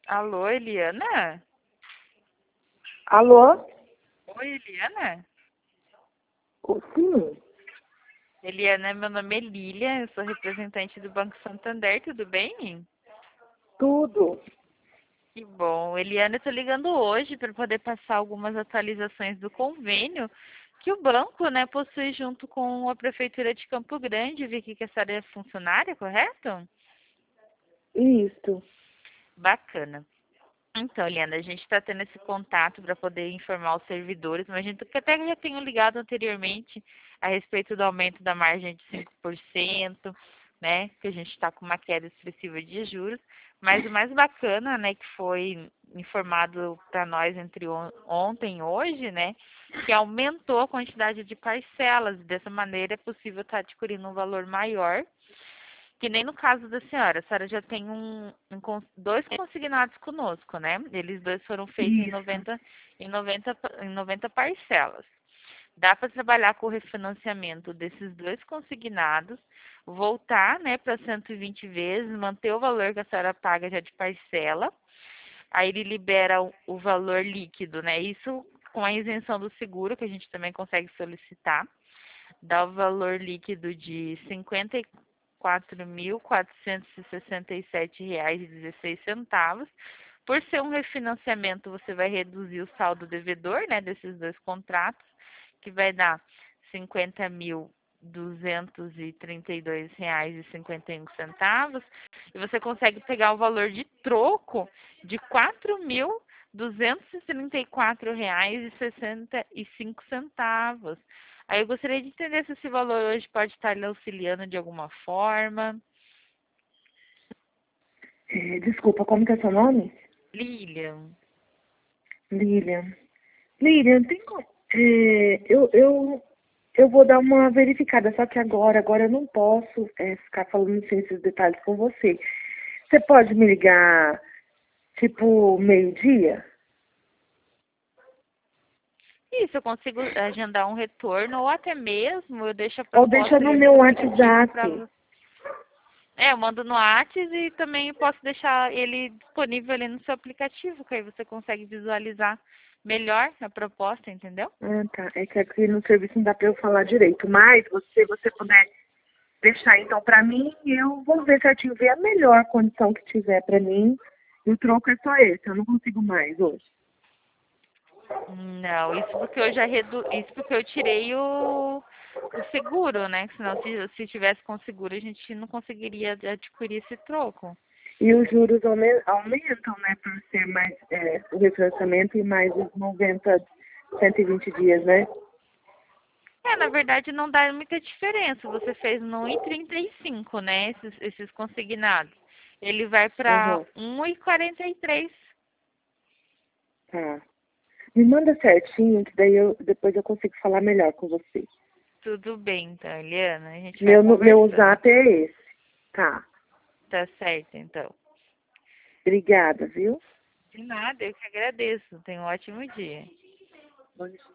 Alô, Eliana? Alô? Oi, Eliana? Sim, Eliana, meu nome é Lília, eu sou representante do Banco Santander, tudo bem? tudo. Que bom. Eliana, eu tô ligando hoje para poder passar algumas atualizações do convênio que o banco, né, possui junto com a Prefeitura de Campo Grande. Vi que a senhora é funcionária, correto? Isso. Bacana. Então, Eliana, a gente está tendo esse contato para poder informar os servidores, mas a gente que até já tenho ligado anteriormente a respeito do aumento da margem de 5%, né? Que a gente está com uma queda expressiva de juros. Mas o mais bacana, né, que foi informado para nós entre ontem e hoje, né, que aumentou a quantidade de parcelas. Dessa maneira é possível estar adquirindo um valor maior que nem no caso da senhora. A senhora já tem dois consignados conosco, né? Eles dois foram feitos em Isso. 90, em 90 parcelas. Dá para trabalhar com o refinanciamento desses dois consignados, voltar, né, para 120 vezes, manter o valor que a senhora paga já de parcela. Aí ele libera o valor líquido, né? Isso com a isenção do seguro, que a gente também consegue solicitar. Dá o valor líquido de 54.467,16. Por ser um refinanciamento, você vai reduzir o saldo devedor, né, desses dois contratos, que vai dar R$ 50.232,51. E você consegue pegar o valor de troco de R$ 4.234,65. Aí eu gostaria de entender se esse valor hoje pode estar lhe auxiliando de alguma forma. Desculpa, como que é seu nome? Lilian. Lilian. Lilian, tem como... eu vou dar uma verificada, só que agora eu não posso ficar falando assim, esses detalhes com você. Você pode me ligar, tipo, meio-dia? Isso, eu consigo agendar um retorno ou até mesmo eu deixo a Ou deixa proposta no ali no meu seu aplicativo WhatsApp. para você. É, eu mando no Whats e também posso deixar ele disponível ali no seu aplicativo, que aí você consegue visualizar melhor a proposta, entendeu? Ah, tá. É que aqui no serviço não dá pra eu falar direito. Mas, se você puder deixar então para mim, eu vou ver certinho, ver a melhor condição que tiver para mim. E o troco é só esse, eu não consigo mais hoje. Não, isso porque eu isso porque eu tirei o seguro, né? Senão se tivesse com seguro a gente não conseguiria adquirir esse troco. E os juros aumentam, né, por ser mais o refinanciamento e mais os 90, 120 dias, né? É, na verdade não dá muita diferença. Você fez no 1,35, né? Esses consignados. Ele vai para Aham, 1,43. tá. Me manda certinho, que daí depois eu consigo falar melhor com você. Tudo bem, então, Eliana. A gente vai Meu conversando. zap é esse. Tá. Tá certo, então. Obrigada, viu? De nada, eu que agradeço. Tenha um ótimo dia. Bom dia.